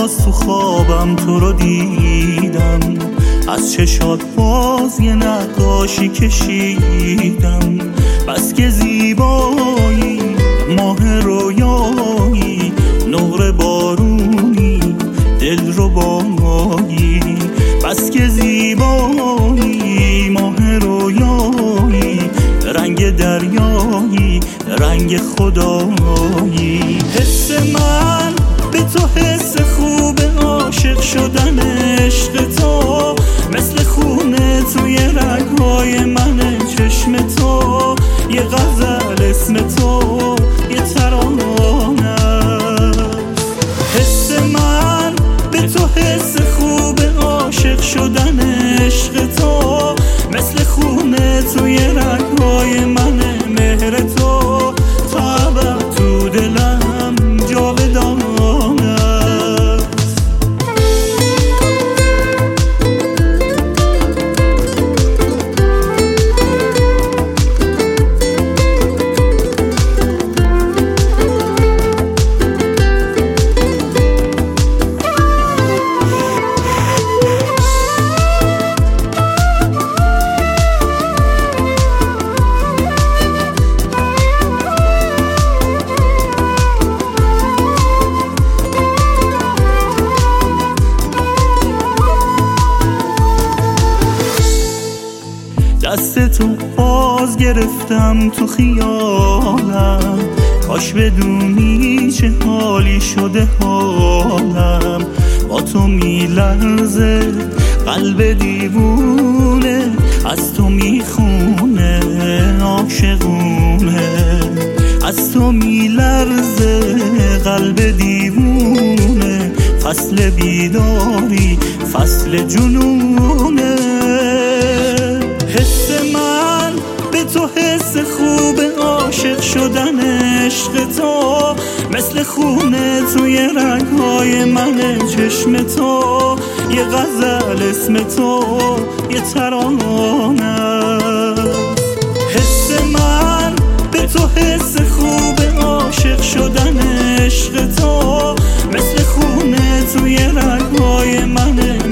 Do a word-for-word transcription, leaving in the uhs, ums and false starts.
باز تو خوابم تو رو دیدم، از چشات باز یه نقاشی کشیدم. بس که زیبایی ماه رویایی، نور بارونی دل رو بایی. بس که زیبایی ماه رویایی، رنگ دریایی رنگ خدایی. حس من به تو حس خوب عاشق شدن عشق تو، مثل خونه توی رگ‌های من چشم تو. یه غزل اسم تو یه ترانه است. حس من به تو حس خوب عاشق شدن عشق تو، مثل خونه توی رگ‌های من مهر تو. تا ابد تو دلم جاودانه است. دستتو باز گرفتم تو خیالم، کاش بدونی چه حالی شده حالم. با تو میلرزه قلب دیوونه، از تو میخونه عاشقونه. از تو میلرزه قلب دیوونه، فصل بیداری فصل جنونه. حس من به تو حس خوب عاشق شدن عشق تو، مثل خونه توی رگ‌های من چشم تو. یه غزل اسم تو یه ترانه است. حس من به تو حس خوب عاشق شدن عشق تو، مثل خونه توی رگ‌های من